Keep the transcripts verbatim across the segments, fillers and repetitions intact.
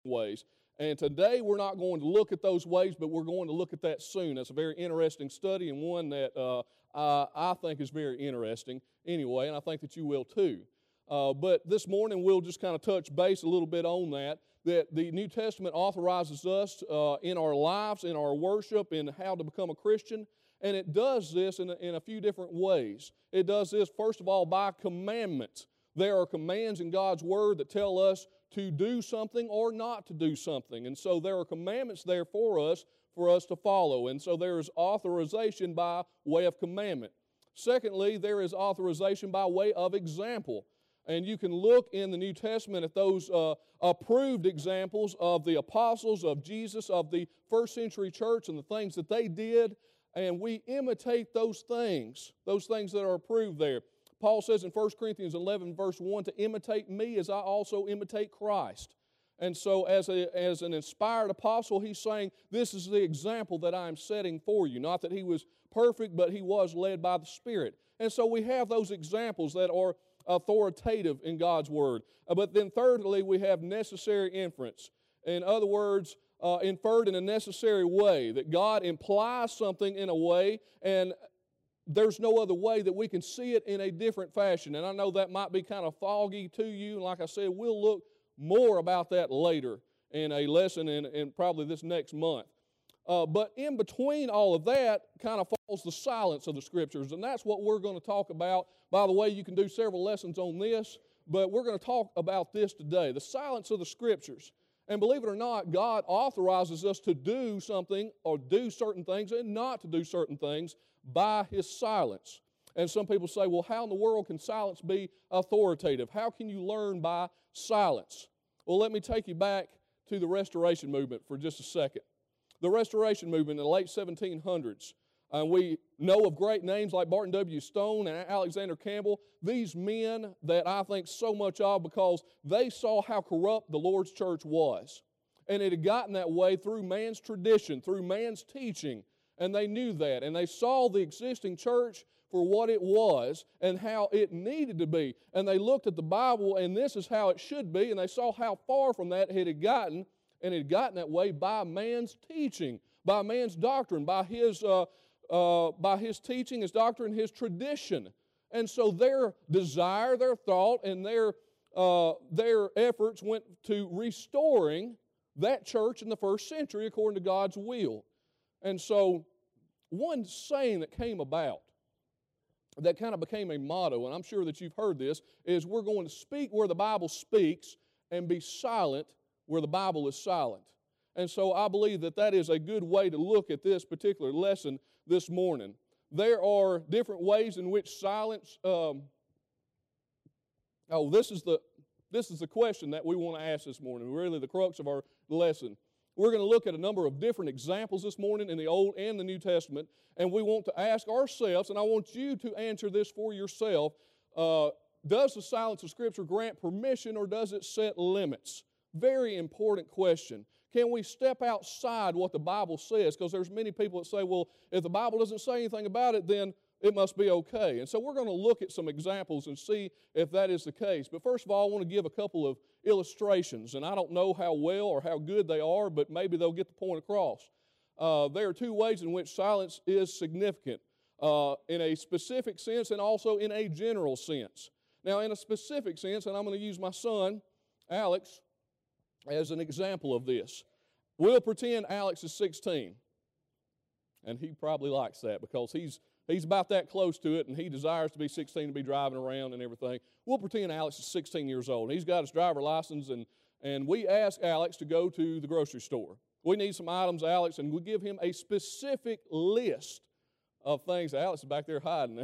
ways. And today we're not going to look at those ways, but we're going to look at that soon. That's a very interesting study and one that uh, I, I think is very interesting anyway, and I think that you will too. Uh, but this morning we'll just kind of touch base a little bit on that, that the New Testament authorizes us uh, in our lives, in our worship, in how to become a Christian, and it does this in a, in a few different ways. It does this, first of all, by commandments. There are commands in God's Word that tell us to do something or not to do something. And so there are commandments there for us, for us to follow. And so there is authorization by way of commandment. Secondly, there is authorization by way of example. And you can look in the New Testament at those uh, approved examples of the apostles, of Jesus, of the first century church and the things that they did. And we imitate those things, those things that are approved there. Paul says in First Corinthians eleven, verse one, to imitate me as I also imitate Christ. And so as, a, as an inspired apostle, he's saying, this is the example that I'm setting for you. Not that he was perfect, but he was led by the Spirit. And so we have those examples that are authoritative in God's Word. But then thirdly, we have necessary inference. In other words, uh, inferred in a necessary way, that God implies something in a way, and there's no other way that we can see it in a different fashion. And I know that might be kind of foggy to you. And like I said, we'll look more about that later in a lesson in, in probably this next month. Uh, but in between all of that kind of falls the silence of the Scriptures. And that's what we're going to talk about. By the way, you can do several lessons on this, but we're going to talk about this today. The silence of the Scriptures. And believe it or not, God authorizes us to do something or do certain things and not to do certain things by His silence. And some people say, well, how in the world can silence be authoritative? How can you learn by silence? Well, let me take you back to the Restoration movement for just a second. The Restoration movement in the late seventeen hundreds. And we know of great names like Barton W. Stone and Alexander Campbell, these men that I think so much of because they saw how corrupt the Lord's church was. And it had gotten that way through man's tradition, through man's teaching, and they knew that. And they saw the existing church for what it was and how it needed to be. And they looked at the Bible, and this is how it should be, and they saw how far from that it had gotten, and it had gotten that way by man's teaching, by man's doctrine, by his... Uh, Uh, by his teaching, his doctrine, his tradition. And so their desire, their thought, and their, uh, their efforts went to restoring that church in the first century according to God's will. And so one saying that came about that kind of became a motto, and I'm sure that you've heard this, is we're going to speak where the Bible speaks and be silent where the Bible is silent. And so I believe that that is a good way to look at this particular lesson this morning. There are different ways in which silence... Um, oh, this is the this is the question that we want to ask this morning, really the crux of our lesson. We're going to look at a number of different examples this morning in the Old and the New Testament, and we want to ask ourselves, and I want you to answer this for yourself, uh, does the silence of Scripture grant permission or does it set limits? Very important question. Can we step outside what the Bible says? Because there's many people that say, well, if the Bible doesn't say anything about it, then it must be okay. And so we're going to look at some examples and see if that is the case. But first of all, I want to give a couple of illustrations. And I don't know how well or how good they are, but maybe they'll get the point across. Uh, there are two ways in which silence is significant, uh, in a specific sense and also in a general sense. Now, in a specific sense, and I'm going to use my son, Alex, as an example of this. We'll pretend Alex is sixteen. And he probably likes that because he's he's about that close to it and he desires to be sixteen to be driving around and everything. We'll pretend Alex is sixteen years old. And he's got his driver license and, and we ask Alex to go to the grocery store. We need some items, Alex, and we give him a specific list of things. Alex is back there hiding.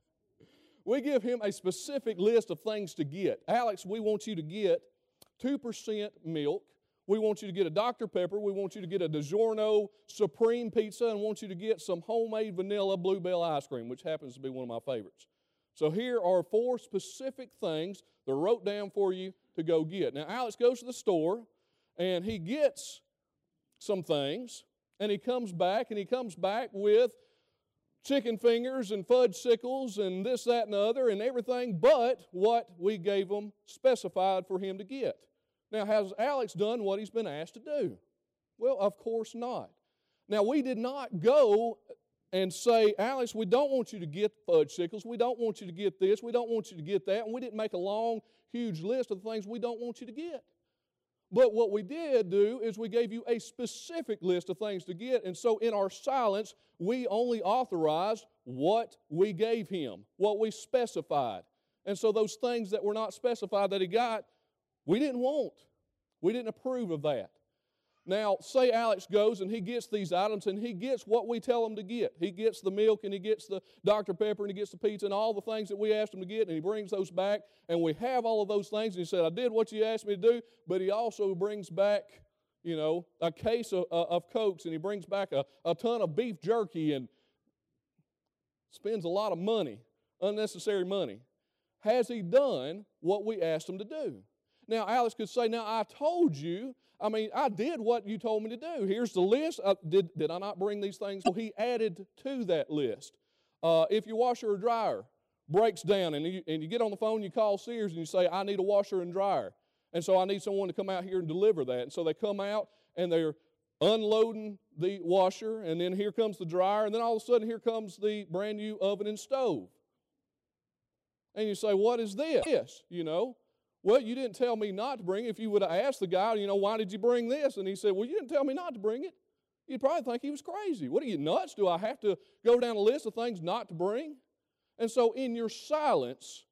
We give him a specific list of things to get. Alex, we want you to get two percent milk. We want you to get a Doctor Pepper. We want you to get a DiGiorno Supreme Pizza and want you to get some homemade vanilla Bluebell ice cream, which happens to be one of my favorites. So here are four specific things that are wrote down for you to go get. Now, Alex goes to the store and he gets some things and he comes back and he comes back with chicken fingers and fudge sickles and this, that, and the other and everything but what we gave him specified for him to get. Now, has Alex done what he's been asked to do? Well, of course not. Now, we did not go and say, Alex, we don't want you to get fudge sickles. We don't want you to get this. We don't want you to get that. And we didn't make a long, huge list of the things we don't want you to get. But what we did do is we gave you a specific list of things to get. And so in our silence, we only authorized what we gave him, what we specified. And so those things that were not specified that he got, we didn't want. We didn't approve of that. Now, say Alex goes and he gets these items and he gets what we tell him to get. He gets the milk and he gets the Doctor Pepper and he gets the pizza and all the things that we asked him to get, and he brings those back, and we have all of those things, and he said, I did what you asked me to do, but he also brings back, you know, a case of, uh, of Cokes, and he brings back a, a ton of beef jerky and spends a lot of money, unnecessary money. Has he done what we asked him to do? Now, Alex could say, now, I told you, I mean, I did what you told me to do. Here's the list. Uh, did, did I not bring these things? So he added to that list. Uh, if your washer or dryer breaks down and you, and you get on the phone, you call Sears and you say, I need a washer and dryer. And so I need someone to come out here and deliver that. And so they come out and they're unloading the washer, and then here comes the dryer, and then all of a sudden here comes the brand new oven and stove. And you say, what is this? Yes, you know. Well, you didn't tell me not to bring it. If you would have asked the guy, you know, why did you bring this? And he said, well, you didn't tell me not to bring it. You'd probably think he was crazy. What are you, nuts? Do I have to go down a list of things not to bring? And so in your silence,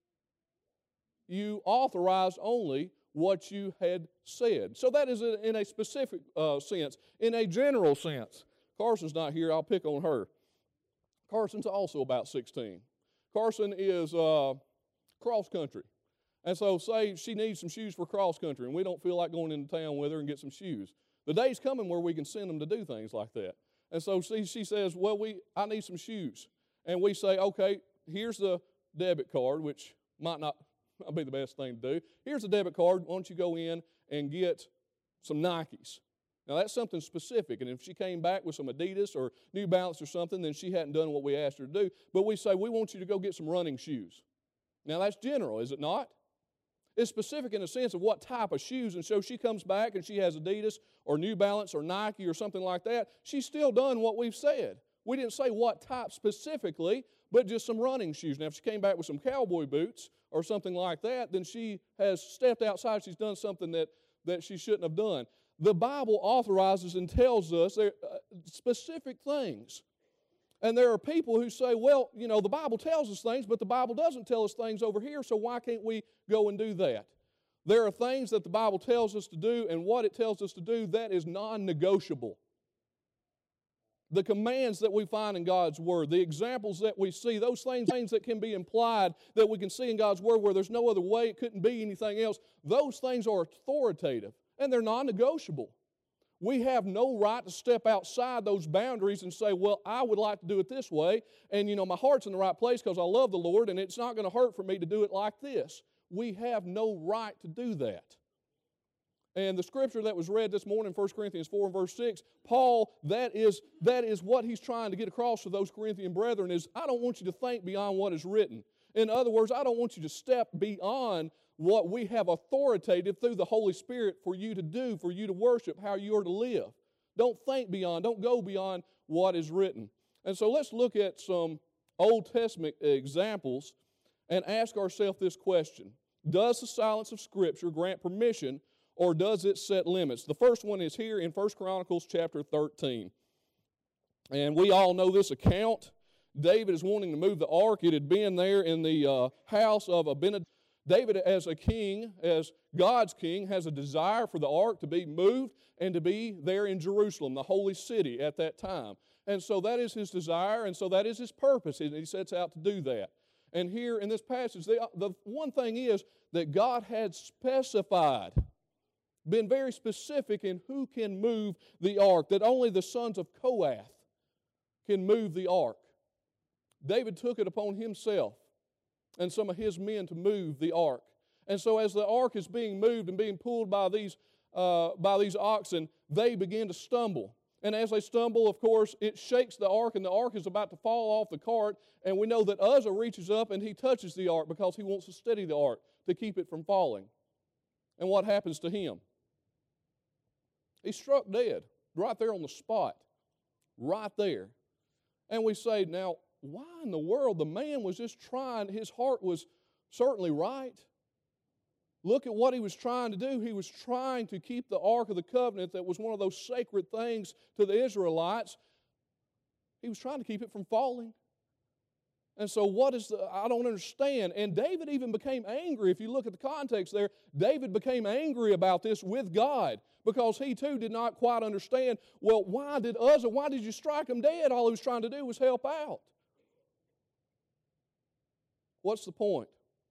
you authorized only what you had said. So that is in a specific uh, sense. In a general sense, Carson's not here. I'll pick on her. Carson's also about sixteen. Carson is uh, cross country. And so say she needs some shoes for cross country, and we don't feel like going into town with her and get some shoes. The day's coming where we can send them to do things like that. And so she, she says, well, we I need some shoes. And we say, okay, here's the debit card, which might not, not be the best thing to do. Here's the debit card. Why don't you go in and get some Nikes? Now, that's something specific. And if she came back with some Adidas or New Balance or something, then she hadn't done what we asked her to do. But we say, we want you to go get some running shoes. Now, that's general, is it not? It's specific in the sense of what type of shoes. And so she comes back and she has Adidas or New Balance or Nike or something like that. She's still done what we've said. We didn't say what type specifically, but just some running shoes. Now, if she came back with some cowboy boots or something like that, then she has stepped outside. She's done something that, that she shouldn't have done. The Bible authorizes and tells us there, uh, specific things. And there are people who say, well, you know, the Bible tells us things, but the Bible doesn't tell us things over here, so why can't we go and do that? There are things that the Bible tells us to do, and what it tells us to do, that is non-negotiable. The commands that we find in God's Word, the examples that we see, those things, things that can be implied that we can see in God's Word where there's no other way, it couldn't be anything else, those things are authoritative, and they're non-negotiable. We have no right to step outside those boundaries and say, well, I would like to do it this way, and, you know, my heart's in the right place because I love the Lord, and it's not going to hurt for me to do it like this. We have no right to do that. And the scripture that was read this morning, First Corinthians four and verse six, Paul, that is, that is what he's trying to get across to those Corinthian brethren is, I don't want you to think beyond what is written. In other words, I don't want you to step beyond what we have authoritative through the Holy Spirit for you to do, for you to worship, how you are to live. Don't think beyond, don't go beyond what is written. And so let's look at some Old Testament examples and ask ourselves this question. Does the silence of Scripture grant permission, or does it set limits? The first one is here in First Chronicles chapter thirteen. And we all know this account. David is wanting to move the ark. It had been there in the uh, house of Abinadab. David, as a king, as God's king, has a desire for the ark to be moved and to be there in Jerusalem, the holy city at that time. And so that is his desire, and so that is his purpose, and he sets out to do that. And here in this passage, the, the one thing is that God had specified, been very specific in who can move the ark, that only the sons of Kohath can move the ark. David took it upon himself and some of his men to move the ark. And so as the ark is being moved and being pulled by these, uh, by these oxen, they begin to stumble. And as they stumble, of course, it shakes the ark, and the ark is about to fall off the cart. And we know that Uzzah reaches up and he touches the ark because he wants to steady the ark to keep it from falling. And what happens to him? He's struck dead right there on the spot, right there. And we say, now, why in the world? The man was just trying, his heart was certainly right. Look at what he was trying to do. He was trying to keep the Ark of the Covenant that was one of those sacred things to the Israelites. He was trying to keep it from falling. And so what is the, I don't understand. And David even became angry. If you look at the context there, David became angry about this with God because he too did not quite understand, well, why did Uzzah, why did you strike him dead? All he was trying to do was help out. What's the point?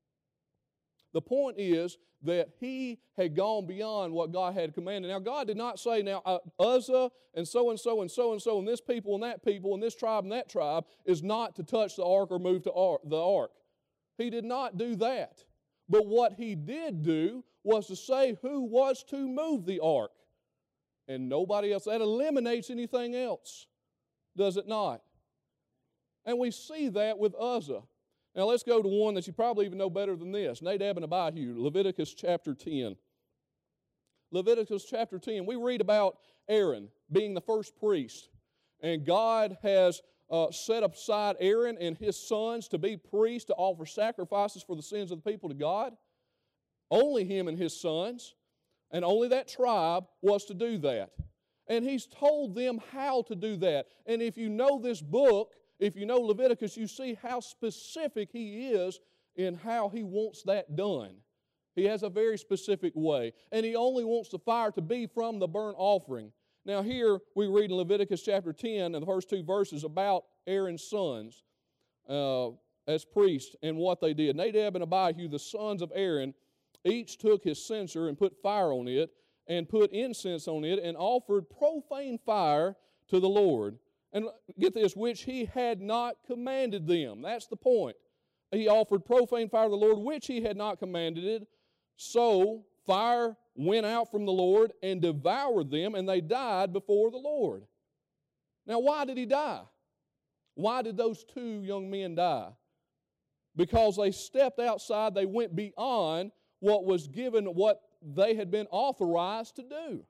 The point is that he had gone beyond what God had commanded. Now, God did not say, now, uh, Uzzah and so-and-so and so-and-so and this people and that people and this tribe and that tribe is not to touch the ark or move to ar- the ark. He did not do that. But what he did do was to say who was to move the ark. And nobody else. That eliminates anything else, does it not? And we see that with Uzzah. Now let's go to one that you probably even know better than this. Nadab and Abihu, Leviticus chapter ten. Leviticus chapter ten. We read about Aaron being the first priest. And God has uh, set aside Aaron and his sons to be priests to offer sacrifices for the sins of the people to God. Only him and his sons. And only that tribe was to do that. And he's told them how to do that. And if you know this book, if you know Leviticus, you see how specific he is in how he wants that done. He has a very specific way. And he only wants the fire to be from the burnt offering. Now here we read in Leviticus chapter ten, in the first two verses, about Aaron's sons uh, as priests and what they did. Nadab and Abihu, the sons of Aaron, each took his censer and put fire on it and put incense on it and offered profane fire to the Lord. And get this, which he had not commanded them. That's the point. He offered profane fire to the Lord, which he had not commanded it. So fire went out from the Lord and devoured them, and they died before the Lord. Now, why did he die? Why did those two young men die? Because they stepped outside, they went beyond what was given, what they had been authorized to do.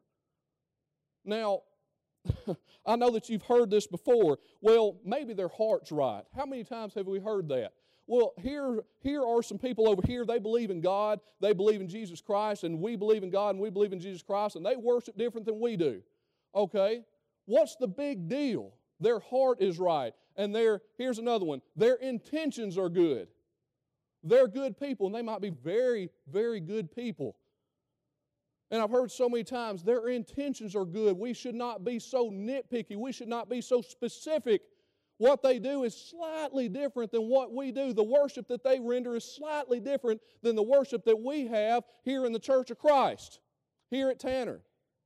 Now, I know that you've heard this before. Well, maybe their heart's right. How many times have we heard that? Well, here, here are some people over here, they believe in God, they believe in Jesus Christ, and we believe in God and we believe in Jesus Christ, and they worship different than we do. Okay, what's the big deal? Their heart is right, and their, here's another one, their intentions are good. They're good people, and they might be very, very good people. And I've heard so many times, their intentions are good. We should not be so nitpicky. We should not be so specific. What they do is slightly different than what we do. The worship that they render is slightly different than the worship that we have here in the Church of Christ, here at Tanner.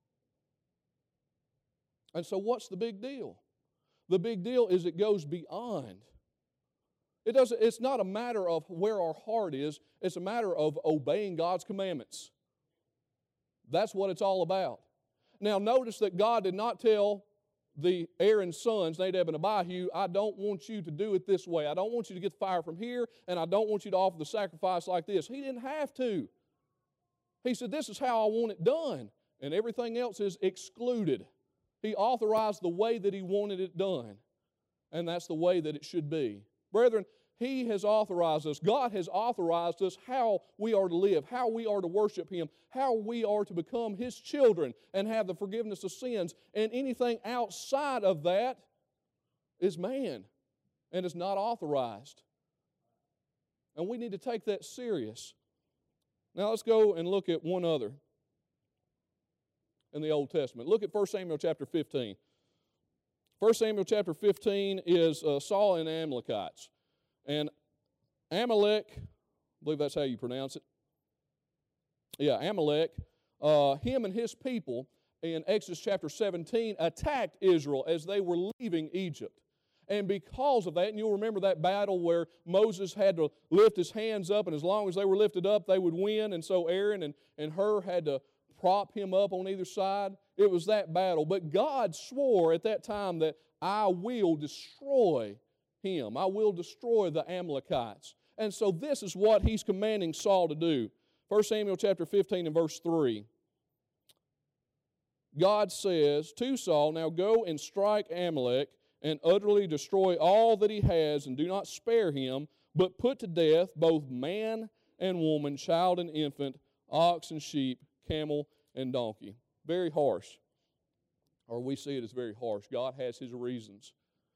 And so what's the big deal? The big deal is it goes beyond. It doesn't, it's not a matter of where our heart is. It's a matter of obeying God's commandments. That's what it's all about. Now notice that God did not tell the Aaron's sons, Nadab and Abihu, I don't want you to do it this way. I don't want you to get the fire from here, and I don't want you to offer the sacrifice like this. He didn't have to. He said, this is how I want it done, and everything else is excluded. He authorized the way that he wanted it done, and that's the way that it should be. Brethren, He has authorized us. God has authorized us how we are to live, how we are to worship Him, how we are to become His children and have the forgiveness of sins. And anything outside of that is man and is not authorized. And we need to take that serious. Now let's go and look at one other in the Old Testament. Look at First Samuel chapter fifteen. First Samuel chapter fifteen is uh, Saul and the Amalekites. And Amalek, I believe that's how you pronounce it. Yeah, Amalek, uh, him and his people in Exodus chapter seventeen attacked Israel as they were leaving Egypt. And because of that, and you'll remember that battle where Moses had to lift his hands up, and as long as they were lifted up, they would win. And so Aaron and, and Hur had to prop him up on either side. It was that battle. But God swore at that time that I will destroy him. I will destroy the Amalekites. And so this is what He's commanding Saul to do. First Samuel chapter fifteen and verse three. God says to Saul, "Now go and strike Amalek and utterly destroy all that he has, and do not spare him, but put to death both man and woman, child and infant, ox and sheep, camel and donkey." Very harsh. Or we see it as very harsh. God has His reasons.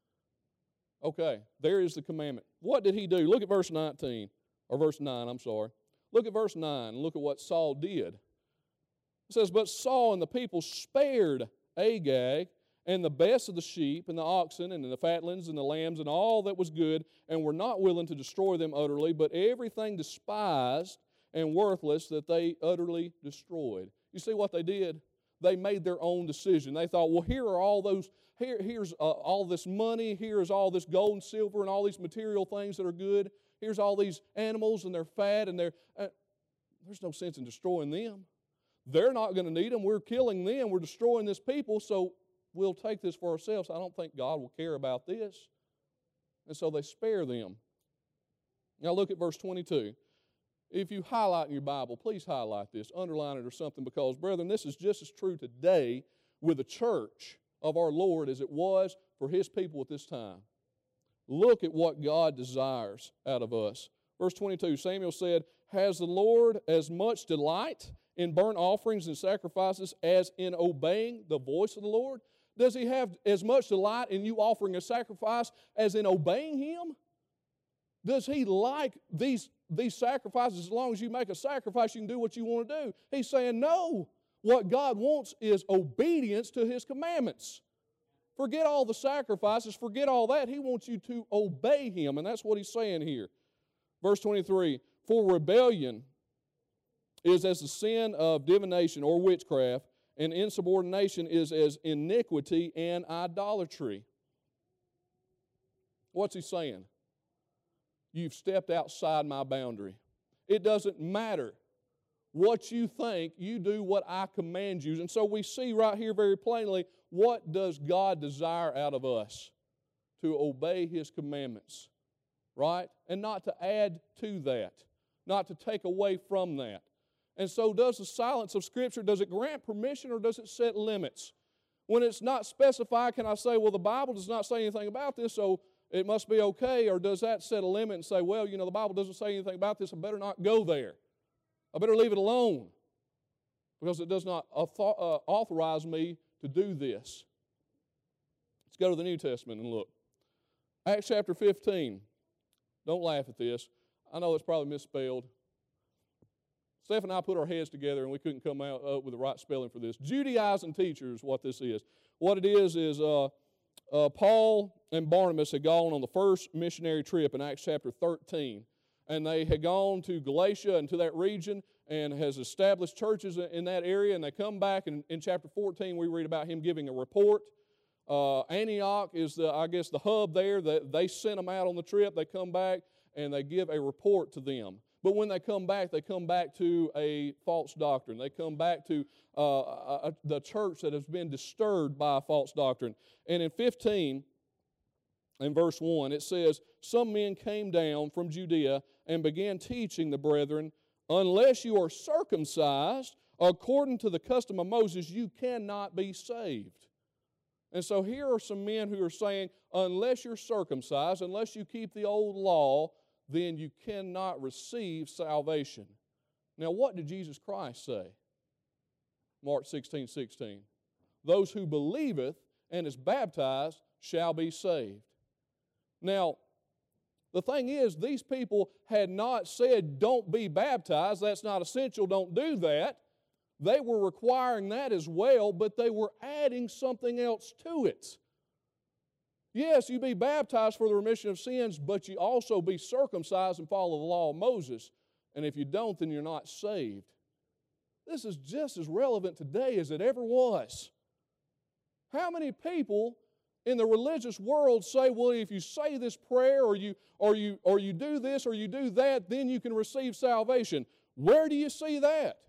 Okay, there is the commandment. What did he do? Look at verse nineteen, or verse nine, I'm sorry. Look at verse nine and look at what Saul did. It says, "But Saul and the people spared Agag and the best of the sheep and the oxen and the fatlings and the lambs and all that was good, and were not willing to destroy them utterly, but everything despised and worthless that they utterly destroyed." You see what they did? They made their own decision. They thought, well, here are all those, here, here's uh, all this money, here is all this gold and silver and all these material things that are good. Here's all these animals and they're fat and they're, uh, there's no sense in destroying them. They're not going to need them. We're killing them. We're destroying this people, so we'll take this for ourselves. I don't think God will care about this. And so they spare them. Now look at verse twenty-two. If you highlight in your Bible, please highlight this, underline it or something, because, brethren, this is just as true today with the church of our Lord as it was for His people at this time. Look at what God desires out of us. Verse twenty-two, Samuel said, "Has the Lord as much delight in burnt offerings and sacrifices as in obeying the voice of the Lord?" Does He have as much delight in you offering a sacrifice as in obeying Him? Does He like these, these sacrifices? As long as you make a sacrifice, you can do what you want to do. He's saying, no. What God wants is obedience to His commandments. Forget all the sacrifices. Forget all that. He wants you to obey Him, and that's what He's saying here. Verse twenty-three, "For rebellion is as the sin of divination or witchcraft, and insubordination is as iniquity and idolatry." What's He saying? You've stepped outside my boundary. It doesn't matter what you think, you do what I command you. And so we see right here very plainly, what does God desire out of us? To obey His commandments, right? And not to add to that, not to take away from that. And so does the silence of Scripture, does it grant permission or does it set limits? When it's not specified, can I say, well, the Bible does not say anything about this, so it must be okay? Or does that set a limit and say, well, you know, the Bible doesn't say anything about this, I better not go there. I better leave it alone because it does not authorize me to do this. Let's go to the New Testament and look. Acts chapter fifteen. Don't laugh at this. I know it's probably misspelled. Steph and I put our heads together and we couldn't come out uh, with the right spelling for this. Judaizing teachers, what this is. What it is is uh, uh, Paul and Barnabas had gone on the first missionary trip in Acts chapter thirteen. And they had gone to Galatia and to that region and has established churches in that area. And they come back, and in chapter fourteen we read about him giving a report. Uh, Antioch is, the, I guess, the hub there. That they sent them out on the trip. They come back and they give a report to them. But when they come back, they come back to a false doctrine. They come back to uh, a, a, the church that has been disturbed by a false doctrine. And in fifteen, in verse one, it says, "Some men came down from Judea and began teaching the brethren, unless you are circumcised according to the custom of Moses, you cannot be saved." And so here are some men who are saying, unless you're circumcised, unless you keep the old law, then you cannot receive salvation. Now, what did Jesus Christ say? Mark sixteen sixteen. "Those who believeth and is baptized shall be saved." Now, the thing is, these people had not said, don't be baptized, that's not essential, don't do that. They were requiring that as well, but they were adding something else to it. Yes, you be baptized for the remission of sins, but you also be circumcised and follow the law of Moses. And if you don't, then you're not saved. This is just as relevant today as it ever was. How many people in the religious world say, well, if you say this prayer or you, or you, or you do this or you do that, then you can receive salvation? Where do you see that?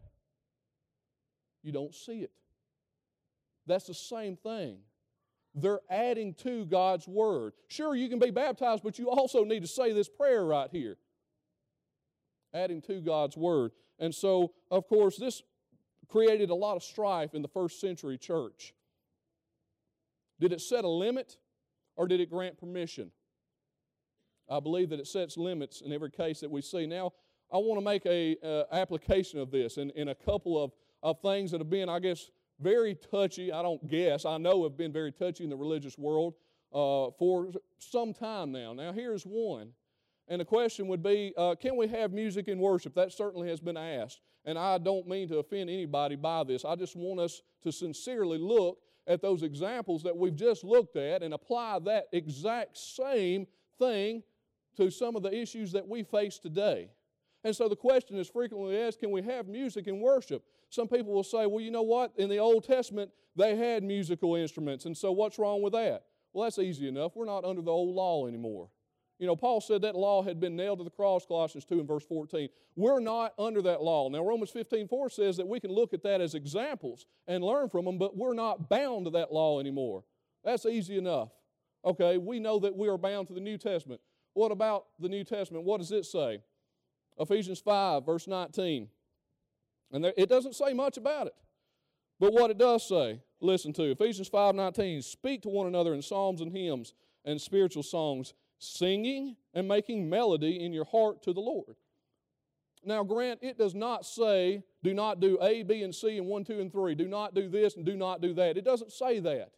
You don't see it. That's the same thing. They're adding to God's Word. Sure, you can be baptized, but you also need to say this prayer right here. Adding to God's Word. And so, of course, this created a lot of strife in the first century church. Did it set a limit, or did it grant permission? I believe that it sets limits in every case that we see. Now, I want to make a uh, application of this in, in a couple of, of things that have been, I guess, very touchy. I don't guess. I know have been very touchy in the religious world uh, for some time now. Now, here's one. And the question would be, uh, can we have music in worship? That certainly has been asked. And I don't mean to offend anybody by this. I just want us to sincerely look at those examples that we've just looked at and apply that exact same thing to some of the issues that we face today. And so the question is frequently asked, can we have music in worship? Some people will say, well, you know what? In the Old Testament, they had musical instruments, and so what's wrong with that? Well, that's easy enough. We're not under the old law anymore. You know, Paul said that law had been nailed to the cross, Colossians two and verse fourteen. We're not under that law. Now, Romans fifteen four says that we can look at that as examples and learn from them, but we're not bound to that law anymore. That's easy enough. Okay, we know that we are bound to the New Testament. What about the New Testament? What does it say? Ephesians five, verse nineteen. And there, it doesn't say much about it. But what it does say, listen to Ephesians five nineteen, speak to one another in psalms and hymns and spiritual songs, singing and making melody in your heart to the Lord. Now, grant, it does not say, do not do A, B, and C, and one, two, and three. Do not do this and do not do that. It doesn't say that.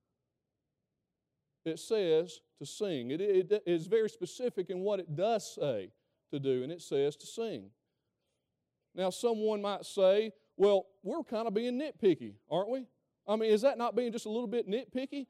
It says to sing. It, it, it is very specific in what it does say to do, and it says to sing. Now, someone might say, well, we're kind of being nitpicky, aren't we? I mean, is that not being just a little bit nitpicky?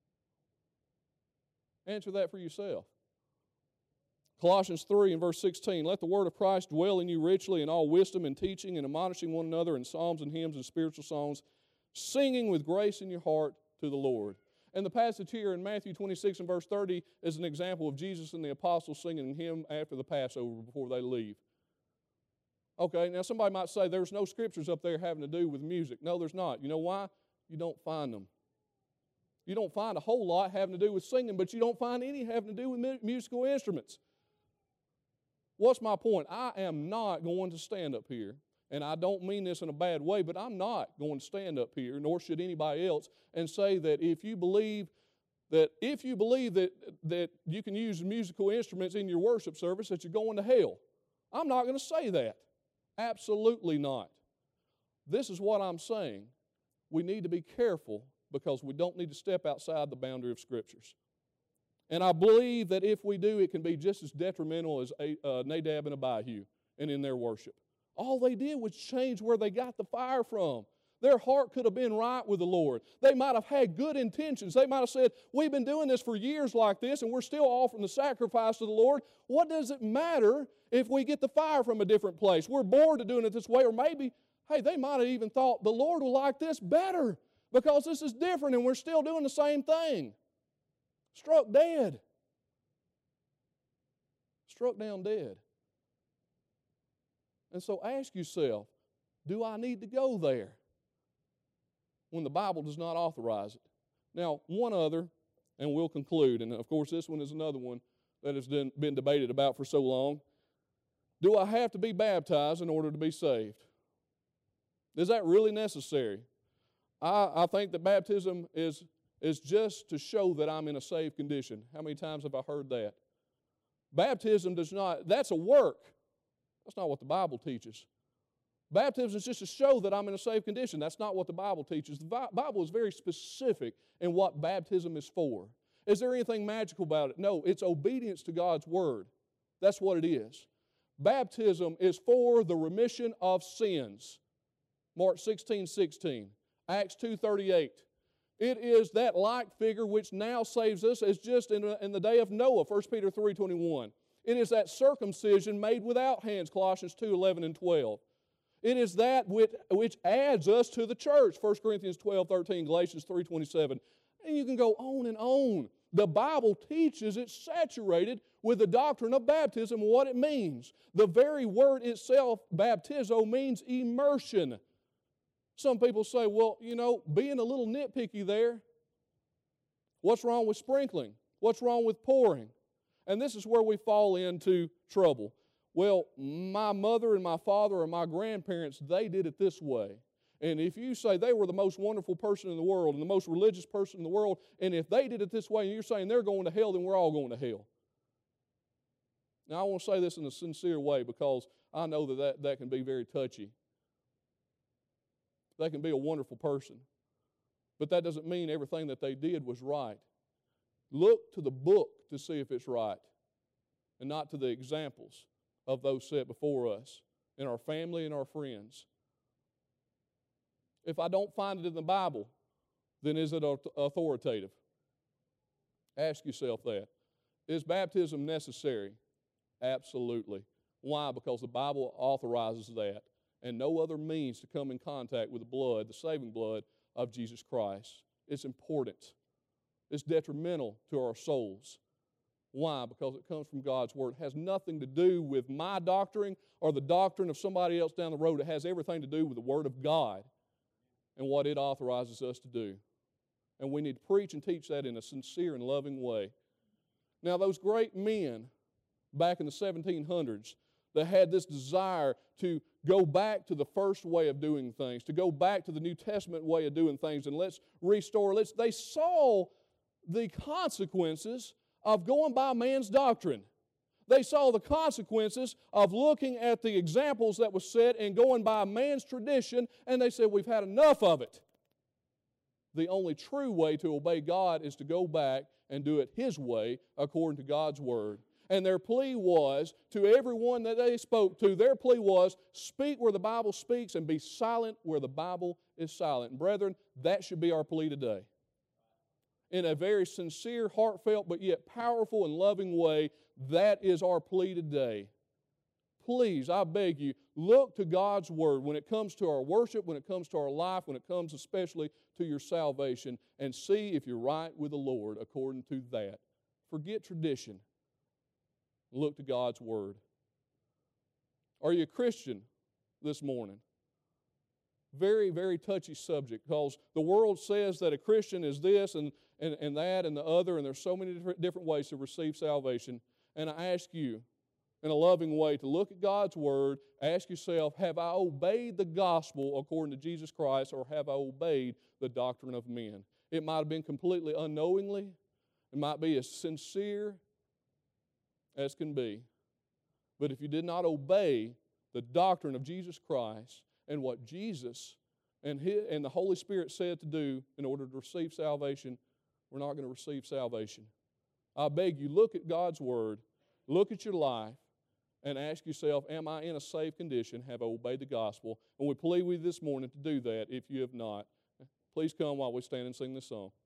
Answer that for yourself. Colossians three and verse sixteen, let the word of Christ dwell in you richly in all wisdom and teaching and admonishing one another in psalms and hymns and spiritual songs, singing with grace in your heart to the Lord. And the passage here in Matthew twenty-six and verse thirty is an example of Jesus and the apostles singing a hymn after the Passover before they leave. Okay, now somebody might say there's no scriptures up there having to do with music. No, there's not. You know why? You don't find them. You don't find a whole lot having to do with singing, but you don't find any having to do with mu- musical instruments. What's my point? I am not going to stand up here, and I don't mean this in a bad way, but I'm not going to stand up here, nor should anybody else, and say that if you believe that if you believe that, that you can use musical instruments in your worship service, that you're going to hell. I'm not going to say that. Absolutely not. This is what I'm saying. We need to be careful because we don't need to step outside the boundary of Scriptures. And I believe that if we do, it can be just as detrimental as uh, Nadab and Abihu and in their worship. All they did was change where they got the fire from. Their heart could have been right with the Lord. They might have had good intentions. They might have said, we've been doing this for years like this, and we're still offering the sacrifice to the Lord. What does it matter if we get the fire from a different place? We're bored of doing it this way, or maybe, hey, they might have even thought the Lord will like this better because this is different and we're still doing the same thing. Struck dead. Struck down dead. And so ask yourself, do I need to go there when the Bible does not authorize it? Now, one other, and we'll conclude, and of course this one is another one that has been debated about for so long. Do I have to be baptized in order to be saved? Is that really necessary? I, I think that baptism is, is just to show that I'm in a saved condition. How many times have I heard that? Baptism does not, that's a work. That's not what the Bible teaches. Baptism is just to show that I'm in a saved condition. That's not what the Bible teaches. The Bible is very specific in what baptism is for. Is there anything magical about it? No, it's obedience to God's Word. That's what it is. Baptism is for the remission of sins. Mark sixteen sixteen, Acts two thirty-eight. It is that like figure which now saves us as just in, a, in the day of Noah, First Peter three twenty-one. It is that circumcision made without hands, Colossians two eleven and twelve. It is that which, which adds us to the church, First Corinthians twelve thirteen, Galatians three twenty-seven. And you can go on and on. The Bible teaches it's saturated with the doctrine of baptism and what it means. The very word itself, baptizo, means immersion. Some people say, well, you know, being a little nitpicky there, what's wrong with sprinkling? What's wrong with pouring? And this is where we fall into trouble. well, my mother and my father or my grandparents, they did it this way. And if you say they were the most wonderful person in the world and the most religious person in the world, and if they did it this way and you're saying they're going to hell, then we're all going to hell. Now, I want to say this in a sincere way because I know that that, that can be very touchy. They can be a wonderful person, but that doesn't mean everything that they did was right. Look to the book to see if it's right, and not to the examples of those set before us in our family and our friends. If I don't find it in the Bible, then is it authoritative? Ask yourself that. Is baptism necessary? Absolutely. Why? Because the Bible authorizes that, and no other means to come in contact with the blood, the saving blood of Jesus Christ. It's important. It's detrimental to our souls. Why? Because it comes from God's Word. It has nothing to do with my doctrine or the doctrine of somebody else down the road. It has everything to do with the Word of God and what it authorizes us to do. And we need to preach and teach that in a sincere and loving way. Now, those great men back in the seventeen hundreds that had this desire to go back to the first way of doing things, to go back to the New Testament way of doing things, and let's restore, let's, they saw the consequences of going by man's doctrine. They saw the consequences of looking at the examples that was set and going by man's tradition, and they said, we've had enough of it. The only true way to obey God is to go back and do it His way according to God's Word. And their plea was, to everyone that they spoke to, their plea was, speak where the Bible speaks and be silent where the Bible is silent. And brethren, that should be our plea today. In a very sincere, heartfelt, but yet powerful and loving way, that is our plea today. Please, I beg you, look to God's Word when it comes to our worship, when it comes to our life, when it comes especially to your salvation, and see if you're right with the Lord according to that. Forget tradition. Look to God's Word. Are you a Christian this morning? Very, very touchy subject, because the world says that a Christian is this and, and, and that and the other, and there's so many different, different ways to receive salvation. And I ask you, in a loving way, to look at God's Word, ask yourself, have I obeyed the gospel according to Jesus Christ, or have I obeyed the doctrine of men? It might have been completely unknowingly. It might be as sincere as can be. But if you did not obey the doctrine of Jesus Christ and what Jesus and, his, and the Holy Spirit said to do in order to receive salvation, we're not going to receive salvation. I beg you, look at God's Word, look at your life, and ask yourself, am I in a saved condition? Have I obeyed the gospel? And we plead with you this morning to do that if you have not. Please come while we stand and sing this song.